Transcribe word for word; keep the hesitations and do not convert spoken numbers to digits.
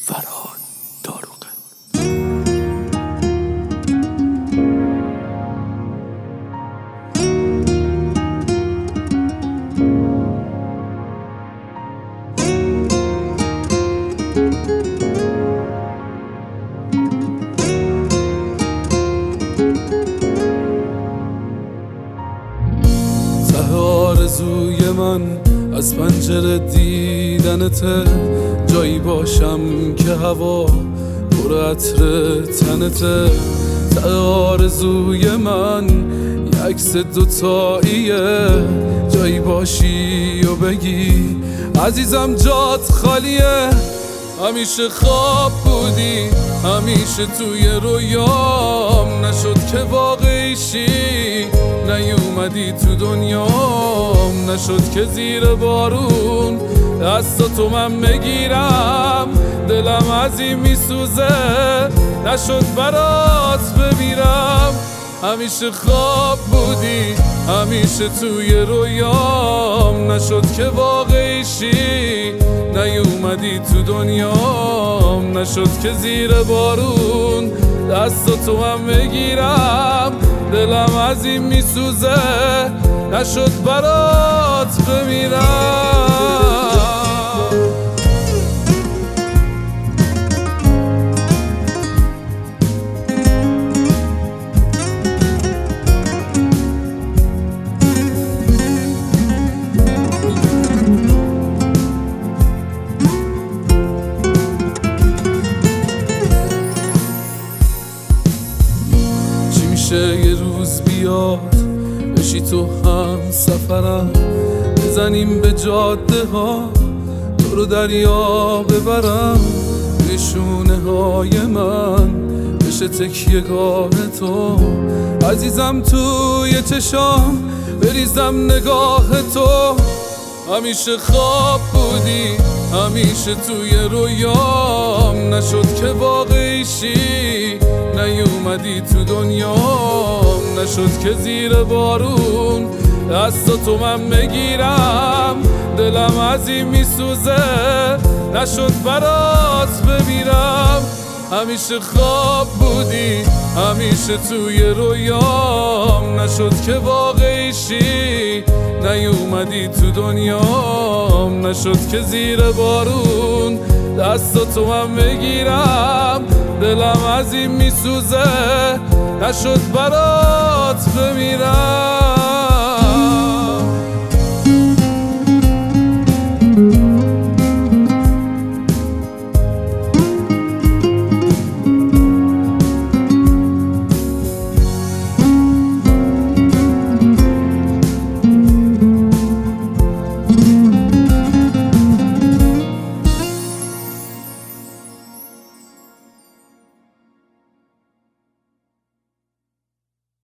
فرهاد داروغه. ته آرزوی من از پنجره دیدنته، جایی باشم که هوا پر عطر تنته. ته آرزوی من یک عکس دوتاییه، جایی باشی و بگی عزیزم جات خالیه. همیشه خواب بودی، همیشه توی رویام، نشد که واقعیشی، نیومدی تو دنیام. نشد که زیر بارون دستاتو من بگیرم، دلم از این میسوزه، نشد برات بمیرم. همیشه خواب بودی، همیشه توی رویام، نشد که واقعیشی، نیومدی تو دنیام. نشد که زیر بارون دستاتو من بگیرم، دلم از این میسوزه، نشد برات بمیرم. یه روز بیاد بشی تو هم سفرم، بزنیم به جاده ها، تو رو دریا ببرم، نشونه های من بشه تکیه گاه تو، عزیزم توی چشام بریزم نگاه تو. همیشه خواب بودی، همیشه توی رویام، نشد که واقعیشی، نیومدی تو دنیام. نشد که زیر بارون دستاتو من بگیرم، دلم از این میسوزه، نشد برات بمیرم. همیشه خواب بودی، همیشه توی رویام، نشد که واقعیشی، نیومدی تو دنیام. نشد که زیر بارون دستاتو من بگیرم، دلم از این میسوزه، نشد برات بمیرم.